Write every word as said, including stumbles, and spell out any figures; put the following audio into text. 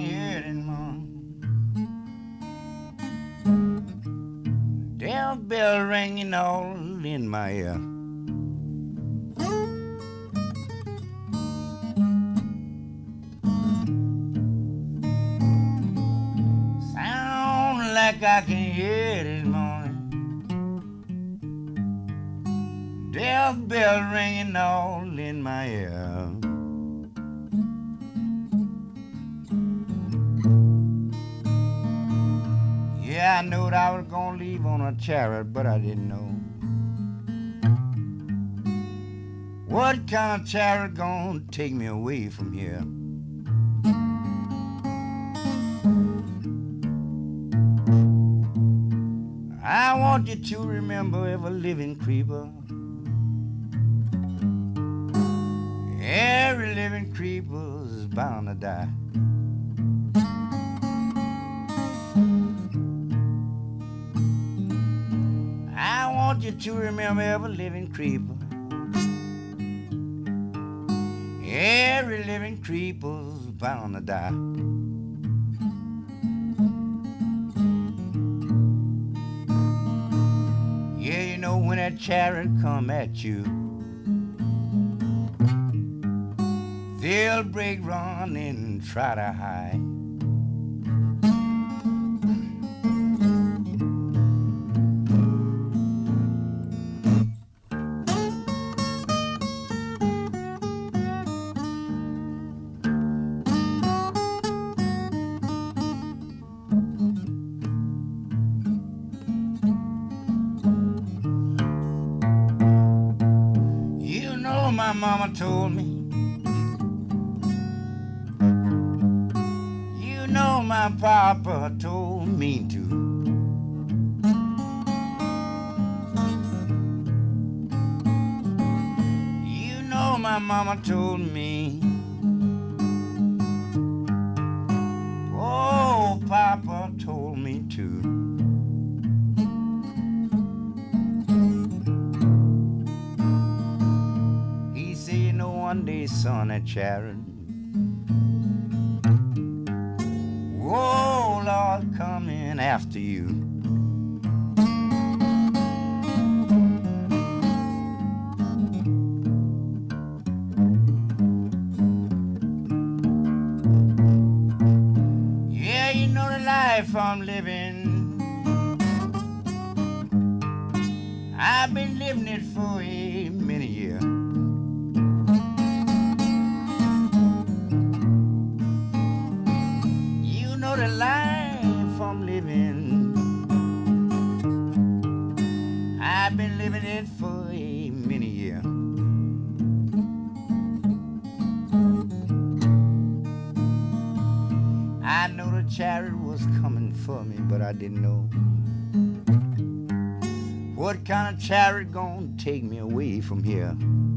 hear it anymore. Damn bell ringing all in my ear. Sound like I can hear it this morning. Death bell ringing all in my ear. Yeah, I knew that I was gonna leave on a chariot, but I didn't know what kind of chariot gonna take me away from here. I want you to remember every living creeper, every living creeper is bound to die. I want you to remember every living creeper, every living creeper's bound to die. Yeah, you know when that chariot come at you, they'll break, run, and try to hide. My mama told me, you know my papa told me to. You know my mama told me, oh, papa told me to. One day, son, that chariot, oh, Lord, coming after you. Yeah, you know the life I'm living, I've been living it for a many years. The life I'm living, I've been living it for a many years. I know the chariot was coming for me, but I didn't know what kind of chariot gonna take me away from here.